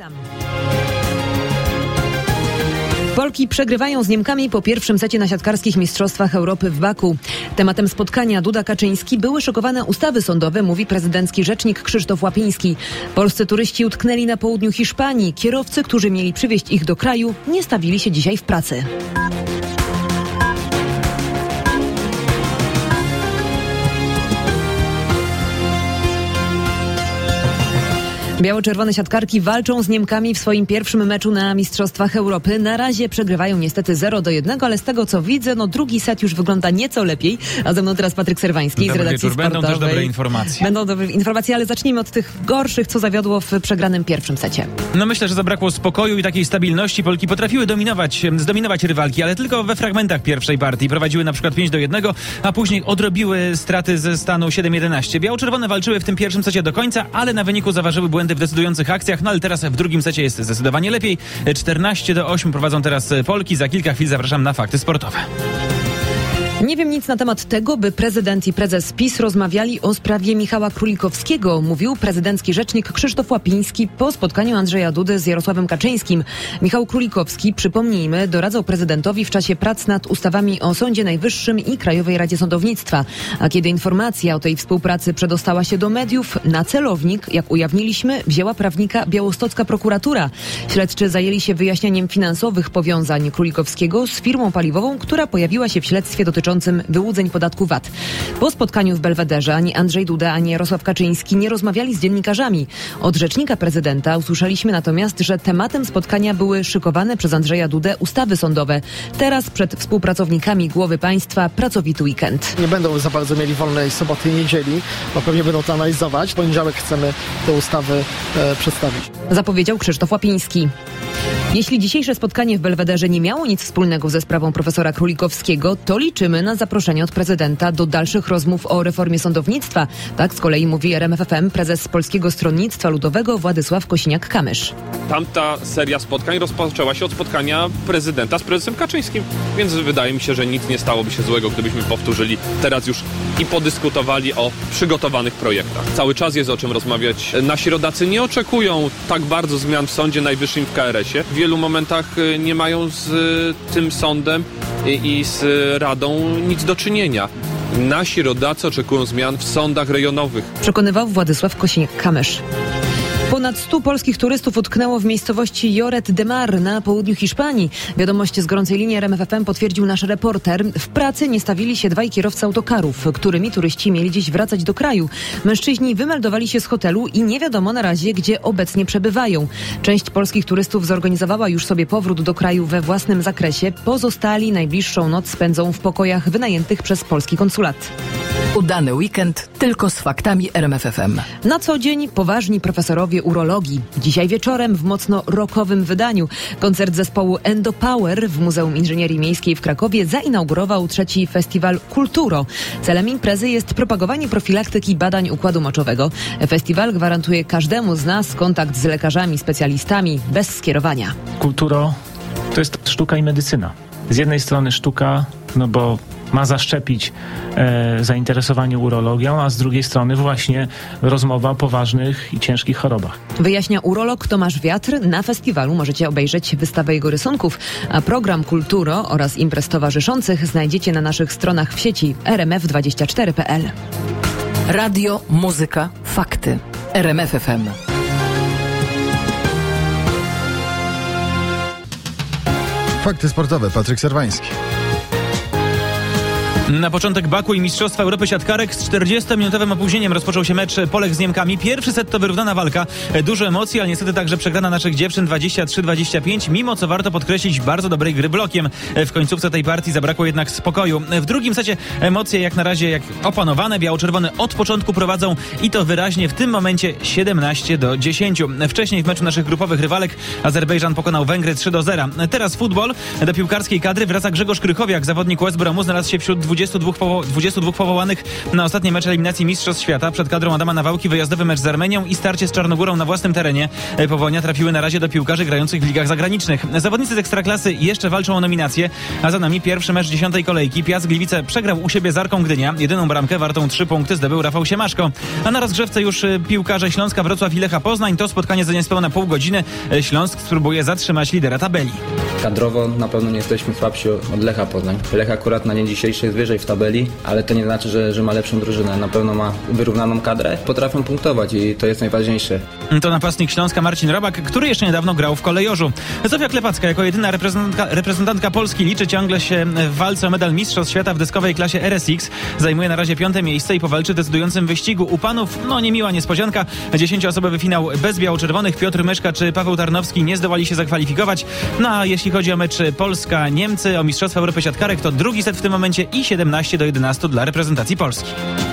Witam. Polki przegrywają z Niemkami po pierwszym secie na siatkarskich mistrzostwach Europy w Baku. Tematem spotkania Duda-Kaczyński były szykowane ustawy sądowe, mówi prezydencki rzecznik Krzysztof Łapiński. Polscy turyści utknęli na południu Hiszpanii. Kierowcy, którzy mieli przywieźć ich do kraju, nie stawili się dzisiaj w pracy. Biało-czerwone siatkarki walczą z Niemkami w swoim pierwszym meczu na Mistrzostwach Europy. Na razie przegrywają niestety 0-1, ale z tego co widzę, drugi set już wygląda nieco lepiej. A ze mną teraz Patryk Serwański z redakcji sportowej. Będą też dobre informacje. Będą dobre informacje, ale zacznijmy od tych gorszych, co zawiodło w przegranym pierwszym secie. Myślę, że zabrakło spokoju i takiej stabilności. Polki potrafiły zdominować rywalki, ale tylko we fragmentach pierwszej partii. Prowadziły na przykład 5-1, a później odrobiły straty ze stanu 7-11. Biało-czerwone walczyły w tym pierwszym secie do końca, ale na wyniku zaważyły błędy w decydujących akcjach, ale teraz w drugim secie jest zdecydowanie lepiej. 14-8 prowadzą teraz Polki. Za kilka chwil zapraszam na fakty sportowe. Nie wiem nic na temat tego, by prezydent i prezes PiS rozmawiali o sprawie Michała Królikowskiego, mówił prezydencki rzecznik Krzysztof Łapiński po spotkaniu Andrzeja Dudy z Jarosławem Kaczyńskim. Michał Królikowski, przypomnijmy, doradzał prezydentowi w czasie prac nad ustawami o Sądzie Najwyższym i Krajowej Radzie Sądownictwa. A kiedy informacja o tej współpracy przedostała się do mediów, na celownik, jak ujawniliśmy, wzięła prawnika białostocka prokuratura. Śledczy zajęli się wyjaśnianiem finansowych powiązań Królikowskiego z firmą paliwową, która pojawiła się w śledztwie dotyczącym wyłudzeń podatku VAT. Po spotkaniu w Belwederze ani Andrzej Duda, ani Jarosław Kaczyński nie rozmawiali z dziennikarzami. Od rzecznika prezydenta usłyszeliśmy natomiast, że tematem spotkania były szykowane przez Andrzeja Dudę ustawy sądowe. Teraz przed współpracownikami głowy państwa pracowity weekend. Nie będą za bardzo mieli wolnej soboty i niedzieli, bo pewnie będą to analizować. W poniedziałek chcemy te ustawy przedstawić. Zapowiedział Krzysztof Łapiński. Jeśli dzisiejsze spotkanie w Belwederze nie miało nic wspólnego ze sprawą profesora Królikowskiego, to liczymy na zaproszenie od prezydenta do dalszych rozmów o reformie sądownictwa. Tak z kolei mówi RMF FM prezes Polskiego Stronnictwa Ludowego Władysław Kosiniak-Kamysz. Tamta seria spotkań rozpoczęła się od spotkania prezydenta z prezesem Kaczyńskim, więc wydaje mi się, że nic nie stałoby się złego, gdybyśmy powtórzyli teraz już i podyskutowali o przygotowanych projektach. Cały czas jest o czym rozmawiać. Nasi rodacy nie oczekują tak bardzo zmian w Sądzie Najwyższym w KRS-ie. W wielu momentach nie mają z tym sądem i z Radą nic do czynienia. Nasi rodacy oczekują zmian w sądach rejonowych. Przekonywał Władysław Kosiniak-Kamysz. Ponad 100 polskich turystów utknęło w miejscowości Lloret de Mar na południu Hiszpanii. Wiadomość z gorącej linii RMF FM potwierdził nasz reporter. W pracy nie stawili się dwaj kierowcy autokarów, którymi turyści mieli dziś wracać do kraju. Mężczyźni wymeldowali się z hotelu i nie wiadomo na razie, gdzie obecnie przebywają. Część polskich turystów zorganizowała już sobie powrót do kraju we własnym zakresie. Pozostali najbliższą noc spędzą w pokojach wynajętych przez polski konsulat. Udany weekend tylko z faktami RMF FM. Na co dzień poważni profesorowie urologii. Dzisiaj wieczorem w mocno rockowym wydaniu koncert zespołu Endopower w Muzeum Inżynierii Miejskiej w Krakowie zainaugurował trzeci festiwal Kulturo. Celem imprezy jest propagowanie profilaktyki badań układu moczowego. Festiwal gwarantuje każdemu z nas kontakt z lekarzami, specjalistami bez skierowania. Kulturo to jest sztuka i medycyna. Z jednej strony sztuka, bo ma zaszczepić zainteresowanie urologią, a z drugiej strony właśnie rozmowa o poważnych i ciężkich chorobach. Wyjaśnia urolog Tomasz Wiatr. Na festiwalu możecie obejrzeć wystawę jego rysunków, a program Kulturo oraz imprez towarzyszących znajdziecie na naszych stronach w sieci rmf24.pl. Radio, muzyka, fakty. RMF FM. Fakty sportowe. Patryk Serwański. Na początek Baku i Mistrzostwa Europy siatkarek z 40-minutowym opóźnieniem rozpoczął się mecz Polek z Niemkami. Pierwszy set to wyrównana walka, dużo emocji, ale niestety także przegrana naszych dziewczyn 23-25, mimo co warto podkreślić bardzo dobrej gry blokiem. W końcówce tej partii zabrakło jednak spokoju. W drugim secie emocje jak na razie opanowane. Biało-czerwone od początku prowadzą i to wyraźnie w tym momencie 17-10. Wcześniej w meczu naszych grupowych rywalek Azerbejdżan pokonał Węgry 3-0. Teraz futbol. Do piłkarskiej kadry wraca Grzegorz Krychowiak. Zawodnik West Bromu znalazł się wśród 20 22 powołanych na ostatnie mecze eliminacji Mistrzostw Świata. Przed kadrą Adama Nawałki wyjazdowy mecz z Armenią i starcie z Czarnogórą na własnym terenie. Powołania trafiły na razie do piłkarzy grających w ligach zagranicznych. Zawodnicy z Ekstraklasy jeszcze walczą o nominację, a za nami pierwszy mecz 10. kolejki. Piast Gliwice przegrał u siebie z Arką Gdynia. Jedyną bramkę wartą 3 punkty zdobył Rafał Siemaszko. A na rozgrzewce już piłkarze Śląska, Wrocław i Lecha Poznań. To spotkanie za niespełna pół godziny. Śląsk spróbuje zatrzymać lidera tabeli. Kadrowo na pewno nie jesteśmy słabsi od Lecha Poznań. Lech akurat na dzień dzisiejszy jest wyżej w tabeli, ale to nie znaczy, że ma lepszą drużynę. Na pewno ma wyrównaną kadrę. Potrafią punktować i to jest najważniejsze. To napastnik Śląska Marcin Robak, który jeszcze niedawno grał w Kolejorzu. Zofia Klepacka jako jedyna reprezentantka Polski liczy ciągle się w walce o medal Mistrzostw Świata w deskowej klasie RSX. Zajmuje na razie 5. miejsce i powalczy w decydującym wyścigu. U panów, niemiła niespodzianka. 10-osobowy finał bez biało-czerwonych. Piotr Myszka czy Paweł Tarnowski nie zdołali się zakwalifikować. A jeśli chodzi o mecz Polska-Niemcy o Mistrzostwa Europy Siatkarek, to drugi set w tym momencie i 17-11 dla reprezentacji Polski.